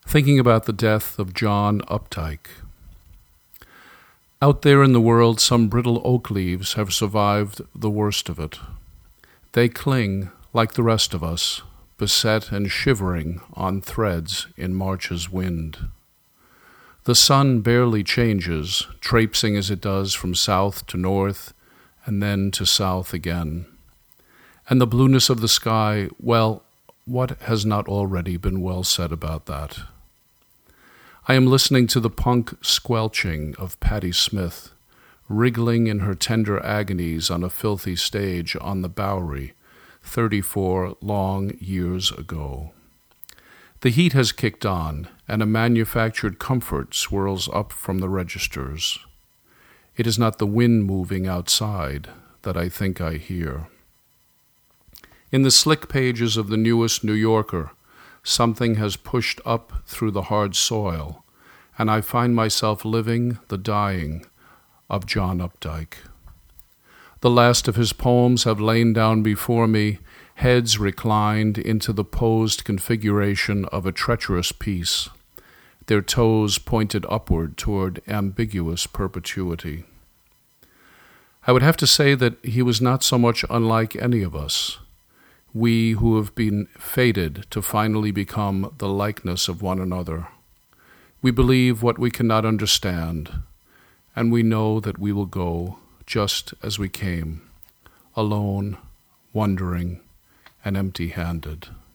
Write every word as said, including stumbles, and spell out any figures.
Thinking about the death of John Updike. Out there in the world, some brittle oak leaves have survived the worst of it. They cling, like the rest of us, beset and shivering on threads in March's wind. The sun barely changes, traipsing as it does from south to north, and then to south again. And the blueness of the sky, well, what has not already been well said about that? I am listening to the punk squelching of Patti Smith, wriggling in her tender agonies on a filthy stage on the Bowery, thirty-four long years ago. The heat has kicked on, and a manufactured comfort swirls up from the registers. It is not the wind moving outside that I think I hear. In the slick pages of the newest New Yorker, something has pushed up through the hard soil, and I find myself living the dying of John Updike. The last of his poems have lain down before me, heads reclined into the posed configuration of a treacherous peace, their toes pointed upward toward ambiguous perpetuity. I would have to say that he was not so much unlike any of us, we who have been fated to finally become the likeness of one another. We believe what we cannot understand, and we know that we will go just as we came, alone, wondering, and empty-handed.